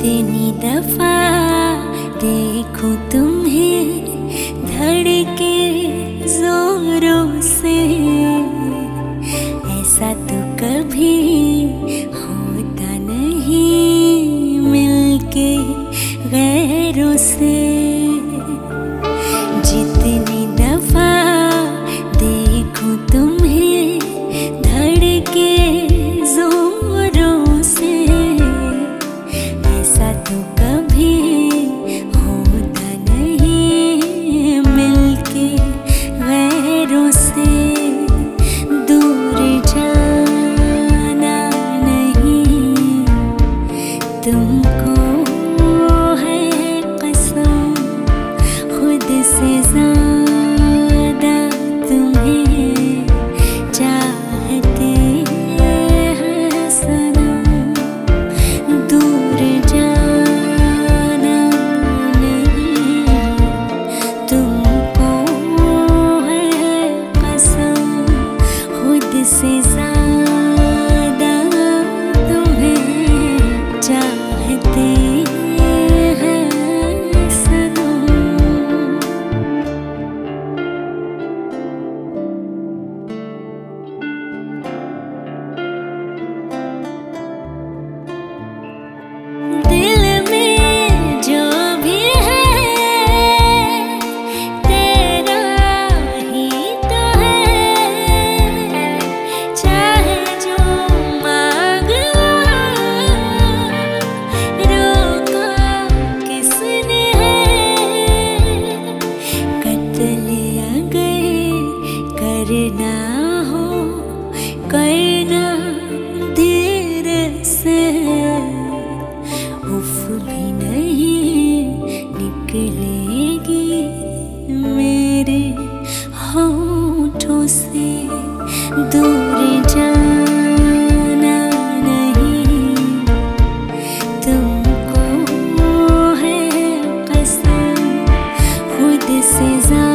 जितनी दफा देखो तुम्हें धड़के जोरों से, ऐसा तो कभी होता नहीं मिलके गैरों से। जितनी दफा देखो तुम्हें धड़के जोरों से, ऐसा तो कभी होता नहीं मिलके गैरों से। दूर जाना नहीं तुमको है कसम, खुद से ज़्यादा तुम्हें चाहते हैं सनम। दूर जाना नहीं तुमको है कसम, खुद से ज़्यादा तुम्हें चाहते हैं सनम। दिल में जो भी है तेरा ही तो है, चाहे जो मांग लो, रोका किसने है। कत्ल अगर करना हो करना देर से, उफ भी नहीं निकलेगी मेरे होठों से। दूर जाना नहीं तुमको है कसम, खुद से